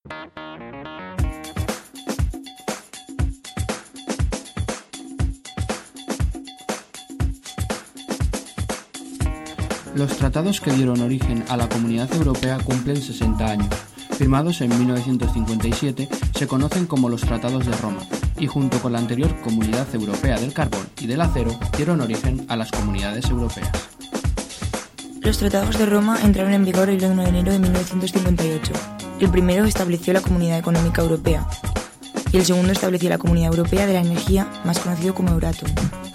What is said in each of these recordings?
Los tratados que dieron origen a la Comunidad Europea cumplen 60 años. Firmados en 1957, se conocen como los Tratados de Roma, y junto con la anterior Comunidad Europea del Carbón y del Acero, dieron origen a las Comunidades Europeas. Los Tratados de Roma entraron en vigor el 1 de enero de 1958. El primero estableció la Comunidad Económica Europea, y el segundo estableció la Comunidad Europea de la Energía, más conocido como Euratom.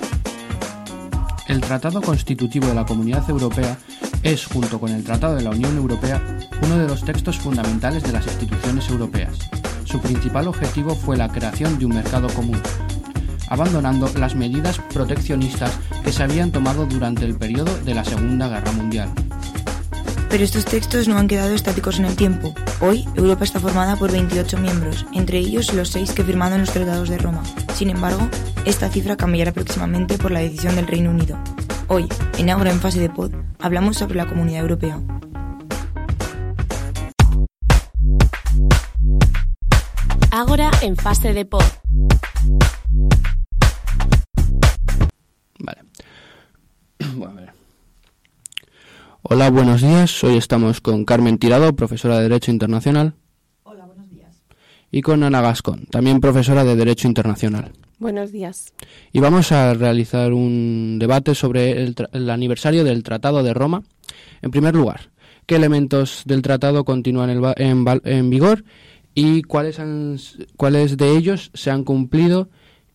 El Tratado Constitutivo de la Comunidad Europea es, junto con el Tratado de la Unión Europea, uno de los textos fundamentales de las instituciones europeas. Su principal objetivo fue la creación de un mercado común, abandonando las medidas proteccionistas que se habían tomado durante el periodo de la Segunda Guerra Mundial. Pero estos textos no han quedado estáticos en el tiempo. Hoy, Europa está formada por 28 miembros, entre ellos los 6 que firmaron los Tratados de Roma. Sin embargo, esta cifra cambiará próximamente por la decisión del Reino Unido. Hoy, en Ágora en Fase de Pod, hablamos sobre la Comunidad Europea. Ágora en Fase de Pod. Vale. Bueno, a ver. Hola, buenos días. Hoy estamos con Carmen Tirado, profesora de Derecho Internacional. Hola, buenos días. Y con Ana Gascón, también profesora de Derecho Internacional. Buenos días. Y vamos a realizar un debate sobre el aniversario del Tratado de Roma. En primer lugar, ¿qué elementos del tratado continúan en vigor y cuáles de ellos se han cumplido?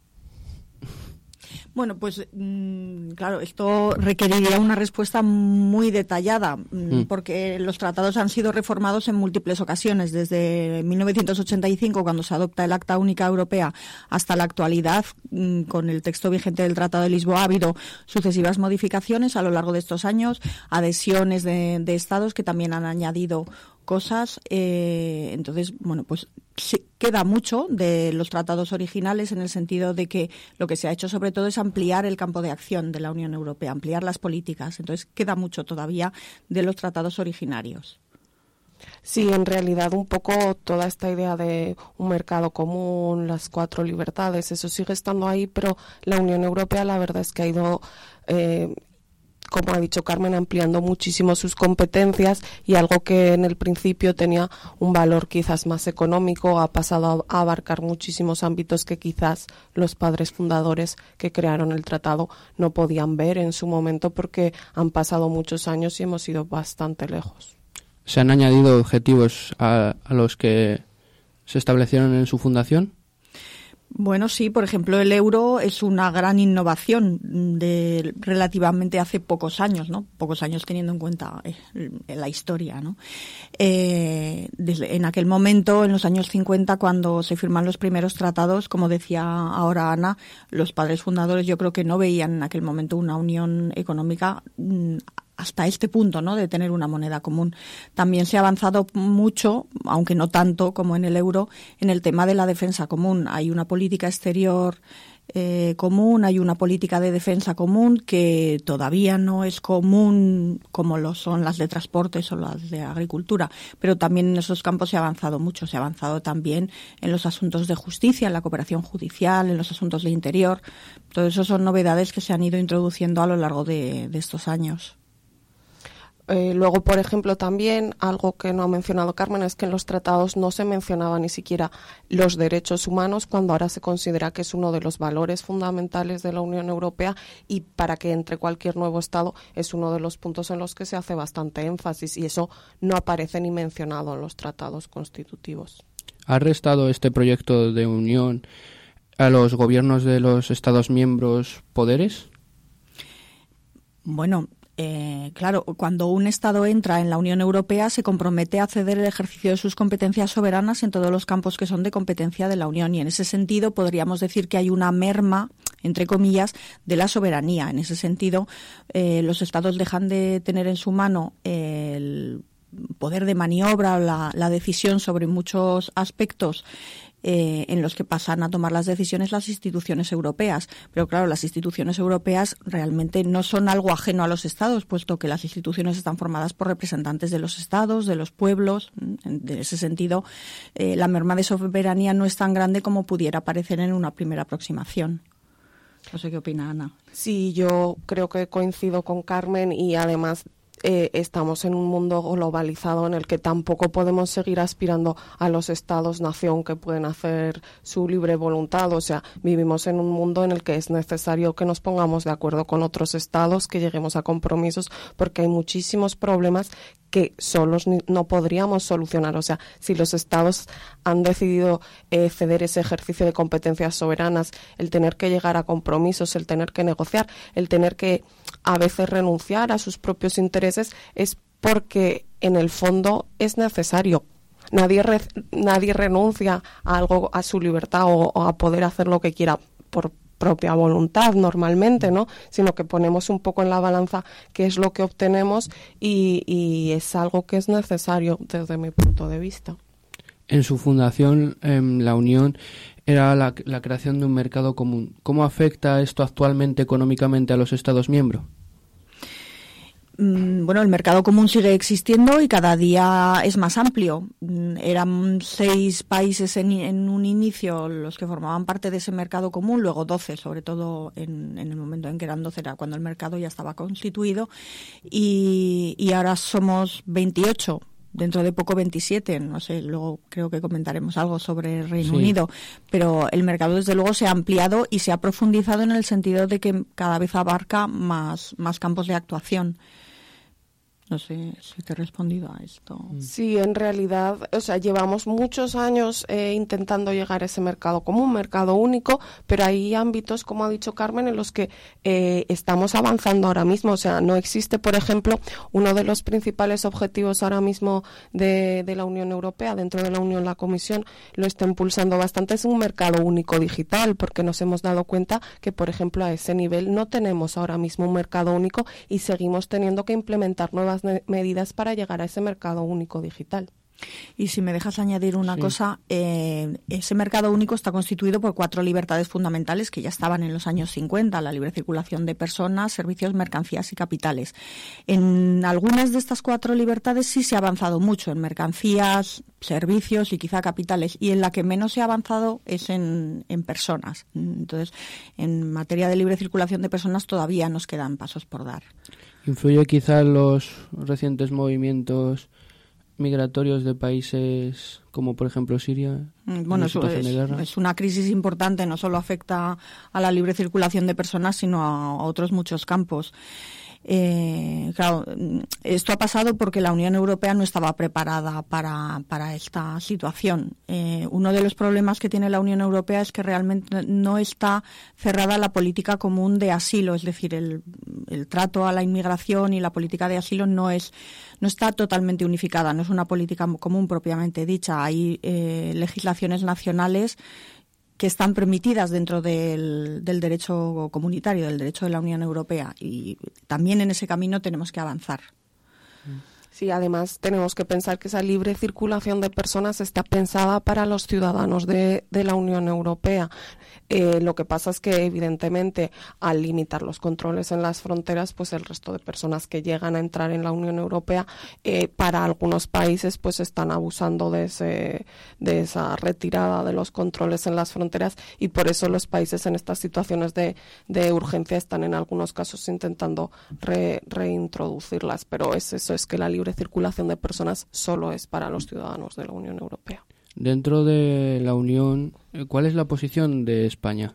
Bueno, pues claro, esto requeriría una respuesta muy detallada, porque los tratados han sido reformados en múltiples ocasiones, desde 1985, cuando se adopta el Acta Única Europea, hasta la actualidad, con el texto vigente del Tratado de Lisboa. Ha habido sucesivas modificaciones a lo largo de estos años, adhesiones de estados que también han añadido cosas. Entonces, bueno, pues sí, queda mucho de los tratados originales, en el sentido de que lo que se ha hecho sobre todo es ampliar el campo de acción de la Unión Europea, ampliar las políticas. Entonces queda mucho todavía de los tratados originarios. Sí, en realidad un poco toda esta idea de un mercado común, las 4 libertades, eso sigue estando ahí, pero la Unión Europea la verdad es que ha ido como ha dicho Carmen, ampliando muchísimo sus competencias, y algo que en el principio tenía un valor quizás más económico ha pasado a abarcar muchísimos ámbitos que quizás los padres fundadores que crearon el tratado no podían ver en su momento, porque han pasado muchos años y hemos ido bastante lejos. ¿Se han añadido objetivos a los que se establecieron en su fundación? Bueno, sí, por ejemplo, el euro es una gran innovación de relativamente hace pocos años, ¿no? Pocos años teniendo en cuenta la historia, ¿no? En aquel momento, en los años 50, cuando se firman los primeros tratados, como decía ahora Ana, los padres fundadores yo creo que no veían en aquel momento una unión económica hasta este punto, ¿no?, de tener una moneda común. También se ha avanzado mucho, aunque no tanto como en el euro, en el tema de la defensa común. Hay una política exterior común, hay una política de defensa común que todavía no es común como lo son las de transportes o las de agricultura, pero también en esos campos se ha avanzado mucho. Se ha avanzado también en los asuntos de justicia, en la cooperación judicial, en los asuntos de interior. Todo eso son novedades que se han ido introduciendo a lo largo de estos años. Luego, por ejemplo, también algo que no ha mencionado Carmen es que en los tratados no se mencionaba ni siquiera los derechos humanos, cuando ahora se considera que es uno de los valores fundamentales de la Unión Europea, y para que entre cualquier nuevo Estado es uno de los puntos en los que se hace bastante énfasis, y eso no aparece ni mencionado en los tratados constitutivos. ¿Ha restado este proyecto de unión a los gobiernos de los Estados miembros poderes? Bueno, claro, cuando un Estado entra en la Unión Europea se compromete a ceder el ejercicio de sus competencias soberanas en todos los campos que son de competencia de la Unión, y en ese sentido podríamos decir que hay una merma, entre comillas, de la soberanía. En ese sentido, los Estados dejan de tener en su mano el poder de maniobra o la decisión sobre muchos aspectos en los que pasan a tomar las decisiones las instituciones europeas. Pero claro, las instituciones europeas realmente no son algo ajeno a los Estados, puesto que las instituciones están formadas por representantes de los Estados, de los pueblos. En ese sentido, la merma de soberanía no es tan grande como pudiera parecer en una primera aproximación. No sé qué opina Ana. Sí, yo creo que coincido con Carmen y además estamos en un mundo globalizado en el que tampoco podemos seguir aspirando a los estados-nación que pueden hacer su libre voluntad. O sea, vivimos en un mundo en el que es necesario que nos pongamos de acuerdo con otros estados, que lleguemos a compromisos, porque hay muchísimos problemas que solos no podríamos solucionar. O sea, si los estados han decidido ceder ese ejercicio de competencias soberanas, el tener que llegar a compromisos, el tener que negociar, el tener que a veces renunciar a sus propios intereses, es porque en el fondo es necesario. Nadie renuncia a algo, a su libertad o a poder hacer lo que quiera por propia voluntad normalmente, ¿no? Sino que ponemos un poco en la balanza qué es lo que obtenemos y es algo que es necesario desde mi punto de vista. En su fundación, la Unión era la creación de un mercado común. ¿Cómo afecta esto actualmente económicamente a los Estados miembros? Bueno, el mercado común sigue existiendo y cada día es más amplio. Eran 6 países en un inicio los que formaban parte de ese mercado común, luego 12, sobre todo en el momento en que eran 12, era cuando el mercado ya estaba constituido, y ahora somos 28. Dentro de poco 27, no sé, luego creo que comentaremos algo sobre el Reino Unido, pero el mercado desde luego se ha ampliado y se ha profundizado en el sentido de que cada vez abarca más campos de actuación. No sé si te he respondido a esto. Sí, en realidad, o sea, llevamos muchos años intentando llegar a ese mercado común, mercado único, pero hay ámbitos, como ha dicho Carmen, en los que estamos avanzando ahora mismo. O sea, no existe, por ejemplo, uno de los principales objetivos ahora mismo de la Unión Europea, dentro de la Unión la Comisión lo está impulsando bastante, es un mercado único digital, porque nos hemos dado cuenta que, por ejemplo, a ese nivel no tenemos ahora mismo un mercado único y seguimos teniendo que implementar nuevas medidas para llegar a ese mercado único digital. Y si me dejas añadir una cosa, ese mercado único está constituido por 4 libertades fundamentales que ya estaban en los años 50, la libre circulación de personas, servicios, mercancías y capitales. En algunas de estas 4 libertades sí se ha avanzado mucho, en mercancías, servicios y quizá capitales, y en la que menos se ha avanzado es en personas. Entonces, en materia de libre circulación de personas todavía nos quedan pasos por dar. ¿Influye quizá los recientes movimientos migratorios de países como, por ejemplo, Siria? Bueno, es una crisis importante, no solo afecta a la libre circulación de personas, sino a otros muchos campos. Claro, esto ha pasado porque la Unión Europea no estaba preparada para esta situación. Uno de los problemas que tiene la Unión Europea es que realmente no está cerrada la política común de asilo, es decir, el trato a la inmigración y la política de asilo no está totalmente unificada, no es una política común propiamente dicha. Hay legislaciones nacionales que están permitidas dentro del derecho comunitario, del derecho de la Unión Europea, y también en ese camino tenemos que avanzar. Sí, además tenemos que pensar que esa libre circulación de personas está pensada para los ciudadanos de la Unión Europea. Lo que pasa es que, evidentemente, al limitar los controles en las fronteras, pues el resto de personas que llegan a entrar en la Unión Europea, para algunos países, pues están abusando de esa retirada de los controles en las fronteras, y por eso los países en estas situaciones de urgencia están en algunos casos intentando reintroducirlas. Pero es que la libre circulación de personas solo es para los ciudadanos de la Unión Europea. Dentro de la Unión, ¿cuál es la posición de España?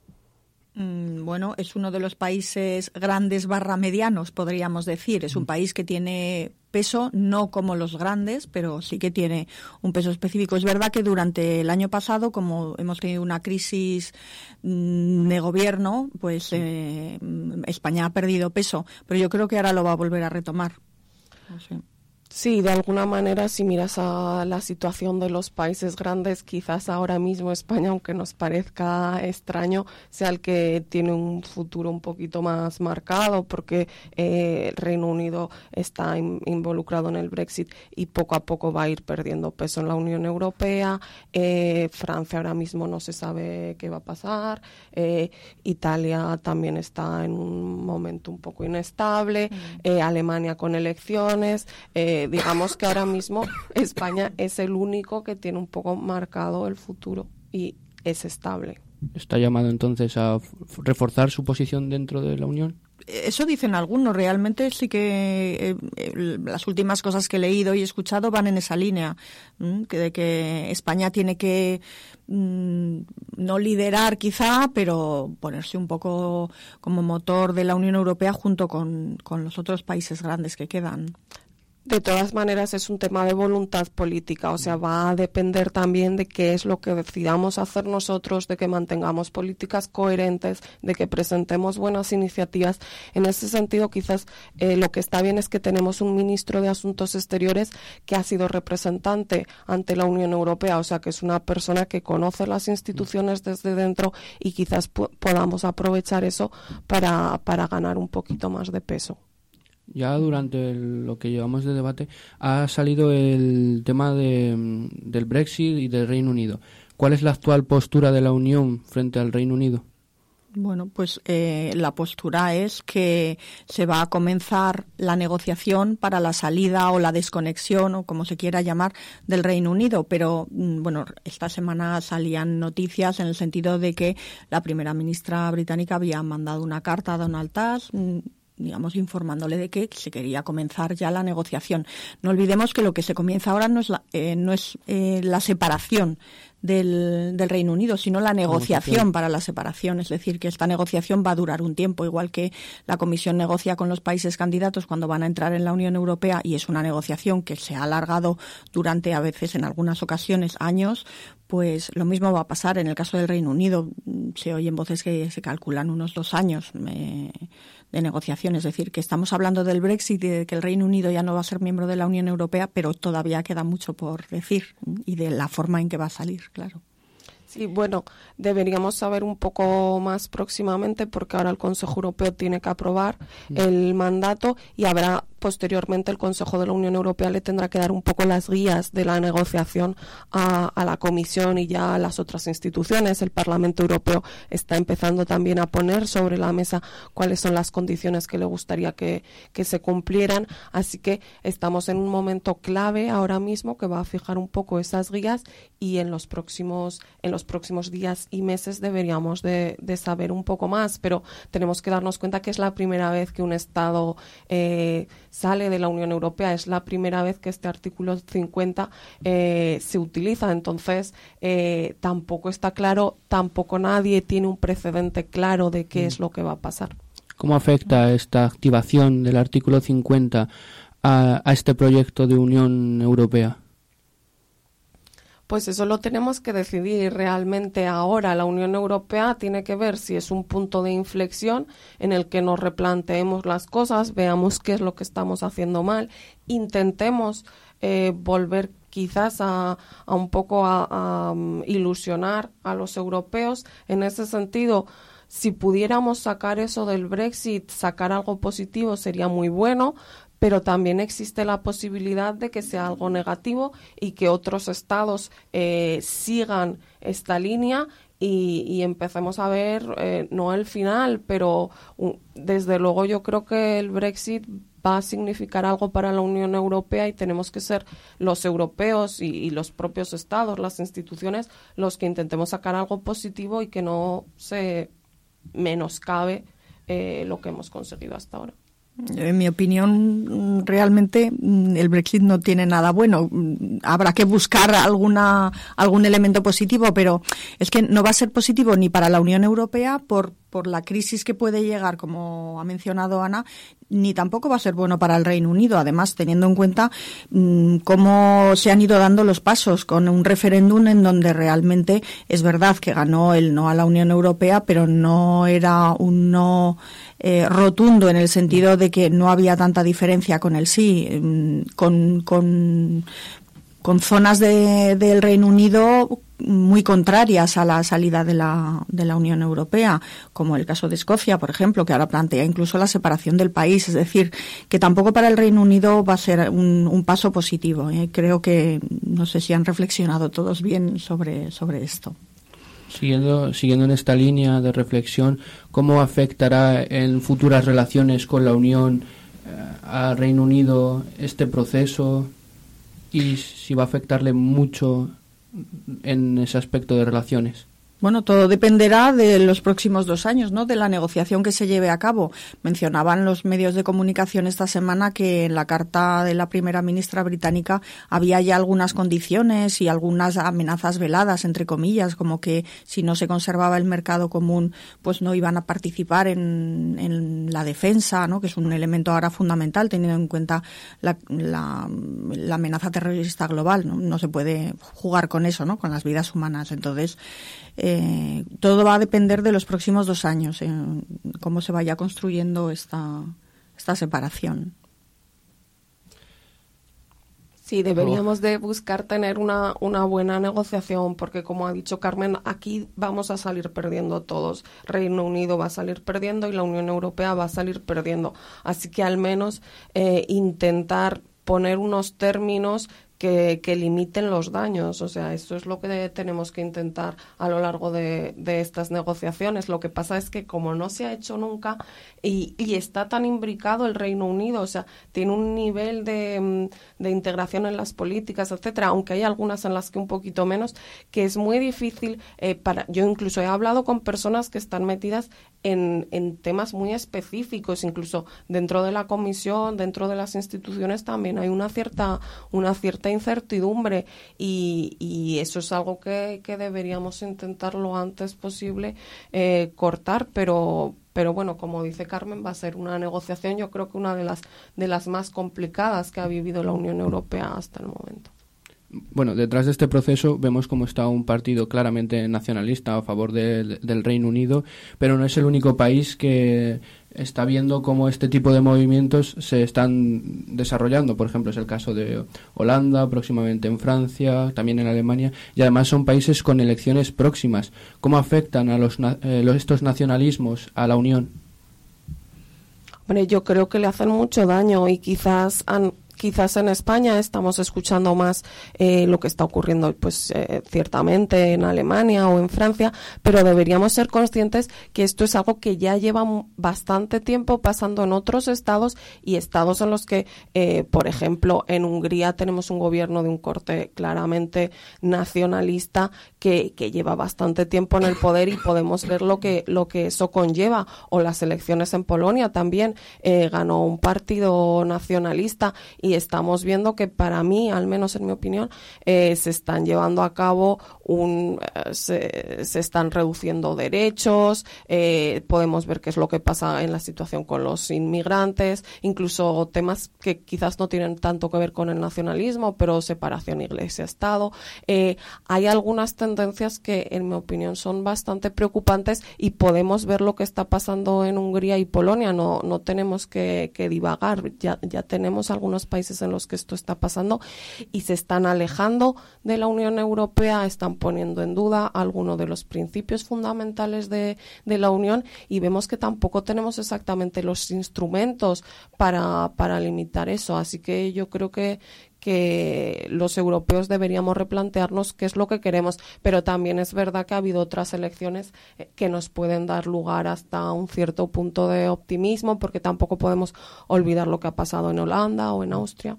Bueno, es uno de los países grandes / medianos, podríamos decir. Es un país que tiene peso, no como los grandes, pero sí que tiene un peso específico. Es verdad que durante el año pasado, como hemos tenido una crisis de gobierno, pues España ha perdido peso, pero yo creo que ahora lo va a volver a retomar. No sé. Sí, de alguna manera, si miras a la situación de los países grandes, quizás ahora mismo España, aunque nos parezca extraño, sea el que tiene un futuro un poquito más marcado, porque el Reino Unido está involucrado en el Brexit y poco a poco va a ir perdiendo peso en la Unión Europea. Francia ahora mismo no se sabe qué va a pasar. Italia también está en un momento un poco inestable. Alemania con elecciones. Digamos que ahora mismo España es el único que tiene un poco marcado el futuro y es estable. ¿Está llamado entonces a reforzar su posición dentro de la Unión? Eso dicen algunos. Realmente sí que las últimas cosas que he leído y escuchado van en esa línea, de que España tiene que no liderar quizá, pero ponerse un poco como motor de la Unión Europea junto con los otros países grandes que quedan. De todas maneras es un tema de voluntad política, o sea, va a depender también de qué es lo que decidamos hacer nosotros, de que mantengamos políticas coherentes, de que presentemos buenas iniciativas. En ese sentido, quizás lo que está bien es que tenemos un ministro de Asuntos Exteriores que ha sido representante ante la Unión Europea, o sea, que es una persona que conoce las instituciones desde dentro y quizás podamos aprovechar eso para ganar un poquito más de peso. Ya durante lo que llevamos de debate ha salido el tema del Brexit y del Reino Unido. ¿Cuál es la actual postura de la Unión frente al Reino Unido? Bueno, pues la postura es que se va a comenzar la negociación para la salida o la desconexión, o como se quiera llamar, del Reino Unido. Pero, bueno, esta semana salían noticias en el sentido de que la primera ministra británica había mandado una carta a Donald Tusk, digamos, informándole de que se quería comenzar ya la negociación. No olvidemos que lo que se comienza ahora no es la separación del Reino Unido, sino la negociación para la separación. Es decir, que esta negociación va a durar un tiempo, igual que la Comisión negocia con los países candidatos cuando van a entrar en la Unión Europea, y es una negociación que se ha alargado durante, a veces, en algunas ocasiones, años. Pues lo mismo va a pasar en el caso del Reino Unido. Se oyen voces que se calculan unos 2 años de negociación. Es decir, que estamos hablando del Brexit y de que el Reino Unido ya no va a ser miembro de la Unión Europea, pero todavía queda mucho por decir, y de la forma en que va a salir, claro. Sí, bueno, deberíamos saber un poco más próximamente, porque ahora el Consejo Europeo tiene que aprobar el mandato y habrá posteriormente el Consejo de la Unión Europea le tendrá que dar un poco las guías de la negociación a la Comisión y ya a las otras instituciones. El Parlamento Europeo está empezando también a poner sobre la mesa cuáles son las condiciones que le gustaría que se cumplieran. Así que estamos en un momento clave ahora mismo que va a fijar un poco esas guías, y en los próximos días y meses deberíamos de saber un poco más, pero tenemos que darnos cuenta que es la primera vez que un Estado sale de la Unión Europea, es la primera vez que este artículo 50 se utiliza. Entonces tampoco está claro, tampoco nadie tiene un precedente claro de qué es lo que va a pasar. ¿Cómo afecta esta activación del artículo 50 a este proyecto de Unión Europea? Pues eso lo tenemos que decidir realmente ahora. La Unión Europea tiene que ver si es un punto de inflexión en el que nos replanteemos las cosas, veamos qué es lo que estamos haciendo mal, intentemos volver quizás a un poco a ilusionar a los europeos. En ese sentido, si pudiéramos sacar eso del Brexit, sacar algo positivo, sería muy bueno, pero también existe la posibilidad de que sea algo negativo y que otros estados sigan esta línea y empecemos a ver, no el final, pero desde luego yo creo que el Brexit va a significar algo para la Unión Europea, y tenemos que ser los europeos y los propios estados, las instituciones, los que intentemos sacar algo positivo y que no se menoscabe lo que hemos conseguido hasta ahora. En mi opinión, realmente el Brexit no tiene nada bueno. Habrá que buscar algún elemento positivo, pero es que no va a ser positivo ni para la Unión Europea por por la crisis que puede llegar, como ha mencionado Ana, ni tampoco va a ser bueno para el Reino Unido. Además, teniendo en cuenta cómo se han ido dando los pasos con un referéndum en donde realmente es verdad que ganó el no a la Unión Europea, pero no era un no rotundo, en el sentido de que no había tanta diferencia con el sí, con zonas del Reino Unido muy contrarias a la salida de la Unión Europea, como el caso de Escocia, por ejemplo, que ahora plantea incluso la separación del país. Es decir, que tampoco para el Reino Unido va a ser un paso positivo. Creo que, no sé si han reflexionado todos bien sobre esto. Siguiendo en esta línea de reflexión, ¿cómo afectará en futuras relaciones con la Unión al Reino Unido este proceso? Y si va a afectarle mucho en ese aspecto de relaciones. Bueno, todo dependerá de los próximos 2 años, ¿no? De la negociación que se lleve a cabo. Mencionaban los medios de comunicación esta semana que en la carta de la primera ministra británica había ya algunas condiciones y algunas amenazas veladas, entre comillas, como que si no se conservaba el mercado común, pues no iban a participar en la defensa, ¿no? Que es un elemento ahora fundamental, teniendo en cuenta la amenaza terrorista global, ¿no? No se puede jugar con eso, ¿no? Con las vidas humanas. Entonces, todo va a depender de los próximos 2 años, cómo se vaya construyendo esta separación. Sí, deberíamos de buscar tener una buena negociación, porque como ha dicho Carmen, aquí vamos a salir perdiendo todos. Reino Unido va a salir perdiendo y la Unión Europea va a salir perdiendo. Así que al menos intentar poner unos términos que limiten los daños. O sea, eso es lo que tenemos que intentar a lo largo de estas negociaciones. Lo que pasa es que como no se ha hecho nunca y está tan imbricado el Reino Unido, o sea, tiene un nivel de integración en las políticas, etcétera, aunque hay algunas en las que un poquito menos, que es muy difícil yo incluso he hablado con personas que están metidas en temas muy específicos, incluso dentro de la Comisión, dentro de las instituciones también hay una cierta incertidumbre y eso es algo que deberíamos intentar lo antes posible cortar, pero bueno, como dice Carmen, va a ser una negociación, yo creo que una de las más complicadas que ha vivido la Unión Europea hasta el momento. Bueno, detrás de este proceso vemos cómo está un partido claramente nacionalista a favor del Reino Unido, pero no es el único país que está viendo cómo este tipo de movimientos se están desarrollando. Por ejemplo, es el caso de Holanda, próximamente en Francia, también en Alemania, y además son países con elecciones próximas. ¿Cómo afectan a estos nacionalismos a la Unión? Bueno, yo creo que le hacen mucho daño y quizás en España estamos escuchando más lo que está ocurriendo ciertamente en Alemania o en Francia, pero deberíamos ser conscientes que esto es algo que ya lleva bastante tiempo pasando en otros estados y estados en los que, por ejemplo, en Hungría tenemos un gobierno de un corte claramente nacionalista que lleva bastante tiempo en el poder y podemos ver lo que eso conlleva. O las elecciones en Polonia también ganó un partido nacionalista y estamos viendo que, para mí, al menos en mi opinión, se están llevando a cabo se están reduciendo derechos, podemos ver qué es lo que pasa en la situación con los inmigrantes, incluso temas que quizás no tienen tanto que ver con el nacionalismo, pero separación Iglesia-Estado. Hay algunas tendencias que, en mi opinión, son bastante preocupantes y podemos ver lo que está pasando en Hungría y Polonia. No tenemos que divagar, ya tenemos algunos países en los que esto está pasando y se están alejando de la Unión Europea, están poniendo en duda algunos de los principios fundamentales de la Unión y vemos que tampoco tenemos exactamente los instrumentos para limitar eso. Así que yo creo que los europeos deberíamos replantearnos qué es lo que queremos, pero también es verdad que ha habido otras elecciones que nos pueden dar lugar hasta un cierto punto de optimismo, porque tampoco podemos olvidar lo que ha pasado en Holanda o en Austria.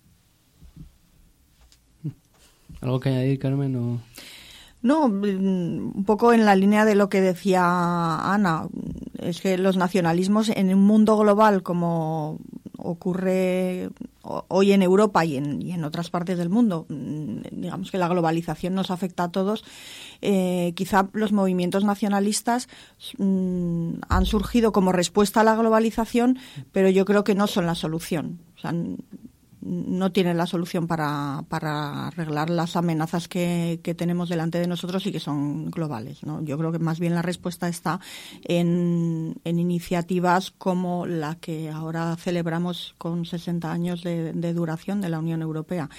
¿Algo que añadir, Carmen? ¿O? No, un poco en la línea de lo que decía Ana, es que los nacionalismos en un mundo global como ocurre hoy en Europa y en otras partes del mundo, digamos que la globalización nos afecta a todos. Quizá los movimientos nacionalistas han surgido como respuesta a la globalización, pero yo creo que no son la solución. O sea, no tienen la solución para arreglar las amenazas que tenemos delante de nosotros y que son globales, ¿no? Yo creo que más bien la respuesta está en iniciativas como la que ahora celebramos con 60 años de duración de la Unión Europea.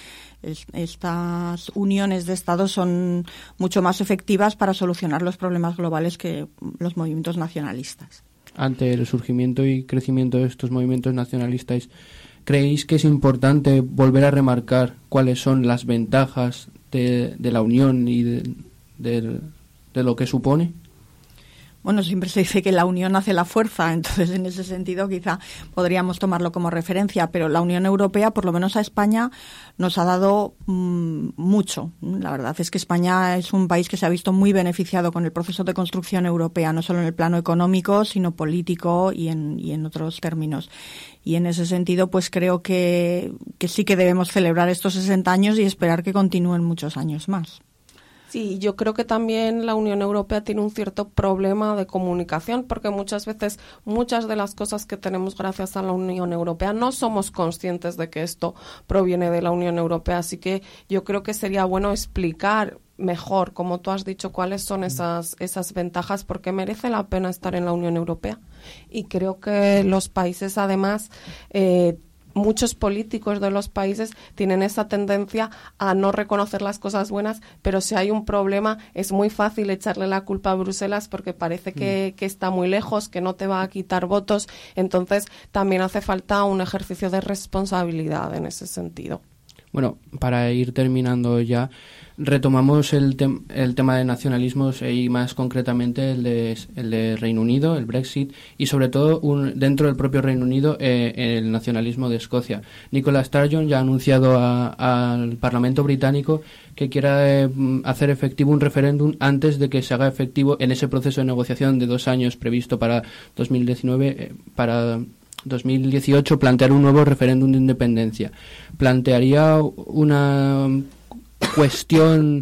Estas uniones de Estados son mucho más efectivas para solucionar los problemas globales que los movimientos nacionalistas. Ante el surgimiento y crecimiento de estos movimientos nacionalistas, ¿creéis que es importante volver a remarcar cuáles son las ventajas de la Unión y de lo que supone? Bueno, siempre se dice que la unión hace la fuerza, entonces en ese sentido quizá podríamos tomarlo como referencia, pero la Unión Europea, por lo menos a España, nos ha dado mucho. La verdad es que España es un país que se ha visto muy beneficiado con el proceso de construcción europea, no solo en el plano económico, sino político y en otros términos. Y en ese sentido, pues creo que sí que debemos celebrar estos 60 años y esperar que continúen muchos años más. Sí, yo creo que también la Unión Europea tiene un cierto problema de comunicación, porque muchas veces muchas de las cosas que tenemos gracias a la Unión Europea no somos conscientes de que esto proviene de la Unión Europea. Así que yo creo que sería bueno explicar mejor, como tú has dicho, cuáles son esas ventajas, porque merece la pena estar en la Unión Europea. Y creo que los países, además, muchos políticos de los países tienen esa tendencia a no reconocer las cosas buenas, pero si hay un problema es muy fácil echarle la culpa a Bruselas porque parece que está muy lejos, que no te va a quitar votos. Entonces también hace falta un ejercicio de responsabilidad en ese sentido. Bueno, para ir terminando ya, retomamos el tema de nacionalismos y más concretamente el de Reino Unido, el Brexit, y sobre todo dentro del propio Reino Unido el nacionalismo de Escocia. Nicola Sturgeon ya ha anunciado al Parlamento británico que quiera hacer efectivo un referéndum antes de que se haga efectivo en ese proceso de negociación de 2 años previsto para 2019, para 2018 plantear un nuevo referéndum de independencia. Plantearía una cuestión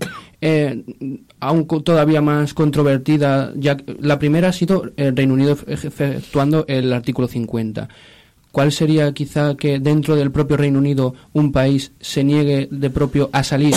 aún todavía más controvertida, ya que la primera ha sido el Reino Unido efectuando el artículo 50. ¿Cuál sería quizá que dentro del propio Reino Unido un país se niegue de propio a salir?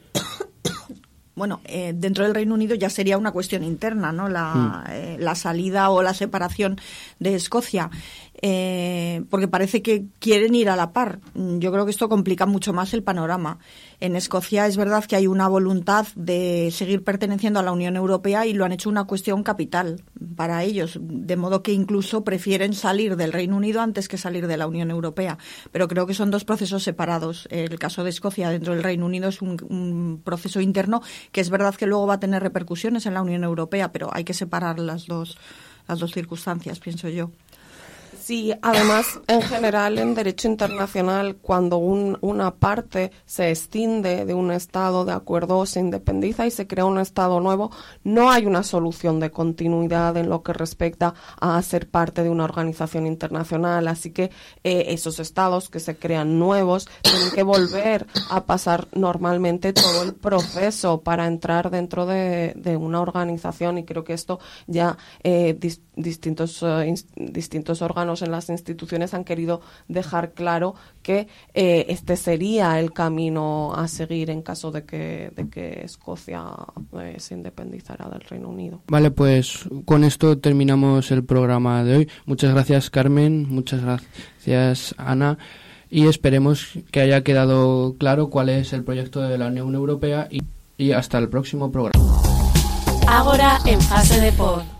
Bueno, dentro del Reino Unido ya sería una cuestión interna, ¿no? La salida o la separación de Escocia, porque parece que quieren ir a la par. Yo creo que esto complica mucho más el panorama. En Escocia es verdad que hay una voluntad de seguir perteneciendo a la Unión Europea y lo han hecho una cuestión capital para ellos, de modo que incluso prefieren salir del Reino Unido antes que salir de la Unión Europea. Pero creo que son dos procesos separados. El caso de Escocia dentro del Reino Unido es un proceso interno que es verdad que luego va a tener repercusiones en la Unión Europea, pero hay que separar las dos circunstancias, pienso yo. Sí, además, en general, en derecho internacional, cuando una parte se escinde de un Estado de acuerdo o se independiza y se crea un Estado nuevo, no hay una solución de continuidad en lo que respecta a ser parte de una organización internacional. Así que esos Estados que se crean nuevos tienen que volver a pasar normalmente todo el proceso para entrar dentro de una organización, y creo que esto ya distintos órganos en las instituciones han querido dejar claro que este sería el camino a seguir en caso de que Escocia se independizara del Reino Unido. Vale, pues con esto terminamos el programa de hoy. Muchas gracias, Carmen, muchas gracias, Ana, y esperemos que haya quedado claro cuál es el proyecto de la Unión Europea y hasta el próximo programa. Agora en Fase de Pod.